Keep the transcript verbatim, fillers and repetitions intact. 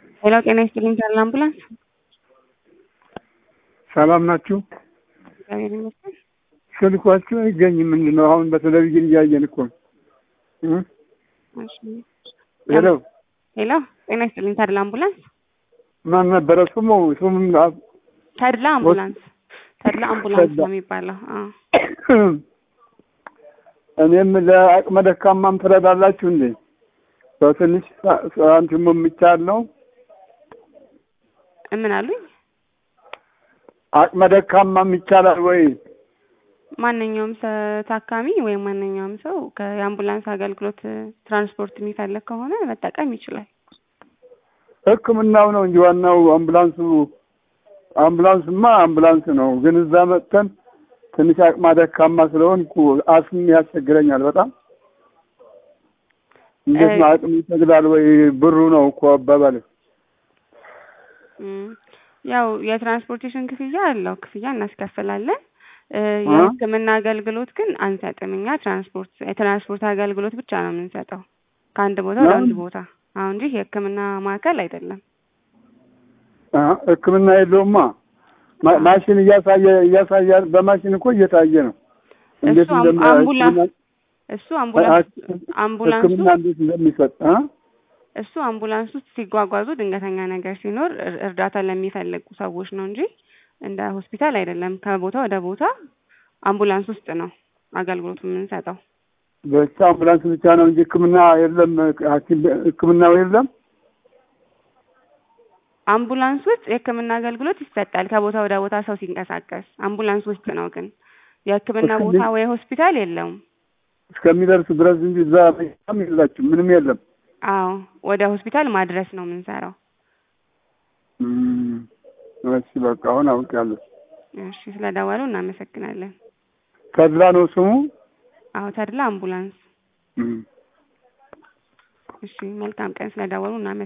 ሄሎ ጤና ይስጥልኝ ተድላ አምቡላንስ። ሰላም ናችሁ? እግዚአብሔር ይመስገን። ስልኳችሁ አይገኝም። ምንድነው? አሁን በቴሌቪዥን እያየን እኮ ነው። እሺ ሄሎ ሄሎ ጤና ይስጥልኝ ተድላ አምቡላንስ። ማን ነበረ ስሙ? ስሙ ተድላ አምቡላንስ። ተድላ አምቡላንስ ነው የሚባለው። አዎ እኔም ለአቅመ ደካማም ትረዳላችሁ እንዴ? በትንሽ ሳንቲም የሚቻል ነው። ምን አሉኝ? አቅመ ደካማም ይቻላል ወይ? ማንኛውም ታካሚ ወይም ማንኛውም ሰው ከአምቡላንስ አገልግሎት ትራንስፖርት የሚፈልግ ከሆነ መጠቀም ይችላል። ሕክምናው ነው እንጂ ዋናው አምቡላንሱ አምቡላንስማ አምቡላንስ ነው። ግን እዛ መጥተን ትንሽ አቅመ ደካማ ስለሆንኩ አስም ያስቸግረኛል በጣም። እንዴት ነው አቅም ይተግላል ወይ? ብሩ ነው እኮ አባባል። ያው የትራንስፖርቴሽን ክፍያ አለው፣ ክፍያ እናስከፍላለን። የህክምና አገልግሎት ግን አንሰጥም። እኛ ትራንስፖርት የትራንስፖርት አገልግሎት ብቻ ነው የምንሰጠው ከአንድ ቦታ ወደ አንድ ቦታ። አሁን እንጂ የህክምና ማዕከል አይደለም። አዎ ህክምና የለውማ። ማሽን እያሳየ እያሳየ በማሽን እኮ እየታየ ነው። እንዴት እንደምአምቡላንስ እሱ አምቡላንስ አምቡላንሱ ህክምና እንዴት እንደሚሰጥ አ እሱ አምቡላንስ ውስጥ ሲጓጓዙ ድንገተኛ ነገር ሲኖር እርዳታ ለሚፈልጉ ሰዎች ነው እንጂ እንደ ሆስፒታል አይደለም። ከቦታ ወደ ቦታ አምቡላንስ ውስጥ ነው አገልግሎት የምንሰጠው። በቃ አምቡላንስ ብቻ ነው እንጂ ህክምና የለም። ህክምናው የለም። አምቡላንስ ውስጥ የህክምና አገልግሎት ይሰጣል ከቦታ ወደ ቦታ ሰው ሲንቀሳቀስ። አምቡላንስ ውስጥ ነው ግን የህክምና ቦታ ወይ ሆስፒታል የለውም እስከሚደርስ ድረስ እንጂ እዛ ምንም የላችሁ ምንም የለም። አዎ ወደ ሆስፒታል ማድረስ ነው የምንሰራው። እም እሺ በቃ አሁን አውቃለሁ። እሺ ስለደወሉ እናመሰግናለን። ተድላ ነው ስሙ? አዎ ተድላ አምቡላንስ። እም እሺ መልካም ቀን። ስለደወሉ እናመሰግናለን።